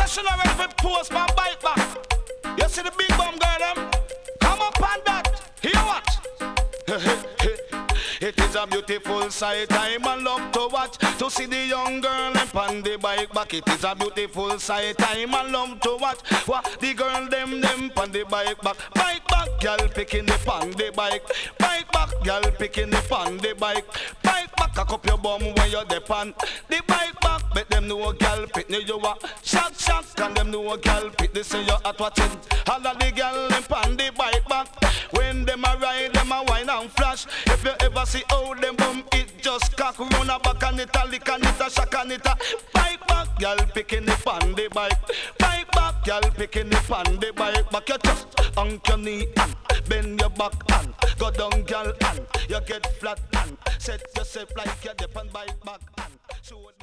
she not ready for post my bike back. You see the big bum girl them? Come up on that. Hear what? It is a beautiful sight, I'm a love to watch. To see the young girl and on the bike back. It is a beautiful sight, I'm a love to watch. What the girl them on the bike back. Bike back, girl picking the on the bike. Bike back, girl picking the on the bike. Bike back, cock up your bum when you're depend. The bike back, bet them know a girl pick me you a shot, and them know a girl pick this say you at watching. All of the girl them on the bike back. When them a ride, them a wine and flash. If you ever see how them bum it just cock run a back and it a lick and it a shock and it a bike back, girl picking it on the bike. Bike back, girl picking it on the bike. Back your chest, hunk your knee and bend your back and go down, girl, and you get flat and set yourself like you're dip on bike back and show